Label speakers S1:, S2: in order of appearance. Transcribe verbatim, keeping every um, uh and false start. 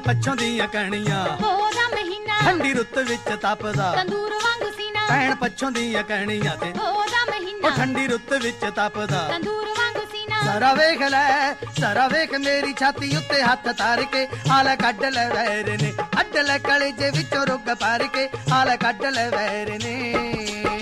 S1: ਪੱਛੋਂ ਦੀਆਂ ਕਣੀਆਂ
S2: ਪੋਹ ਦਾ ਮਹੀਨਾ
S1: ਠੰਡੀ ਰੁੱਤ ਵਿੱਚ ਤਪਦਾ
S2: ਤੰਦੂਰ ਵਾਂਗੂ ਸੀਨਾ
S1: ਭੈਣ ਪੱਛੋਂ ਦੀਆਂ ਕਣੀਆਂ ਤੇ
S2: ਪੋਹ ਦਾ
S1: ਉਹ
S2: ਮਹੀਨਾ
S1: ਠੰਡੀ ਰੁੱਤ ਵਿੱਚ ਤਪਦਾ
S2: ਤੰਦੂਰ ਵਾਂਗੂ ਸੀਨਾ
S1: ਸਾਰਾ ਵੇਖ ਲੈ ਸਾਰਾ ਵੇਖ ਮੇਰੀ ਛਾਤੀ ਉੱਤੇ ਹੱਥ ਧਰ ਕੇ ਹਾਲ ਕੱਢ ਲੈ ਵੈਰ ਨੇ ਅੱਡ ਲੈ ਕਲੇਜੇ ਵਿੱਚੋਂ ਰੁੱਗ ਭਰ ਕੇ ਹਾਲ ਕੱਢ ਲੈ ਵੈਰ ਨੇ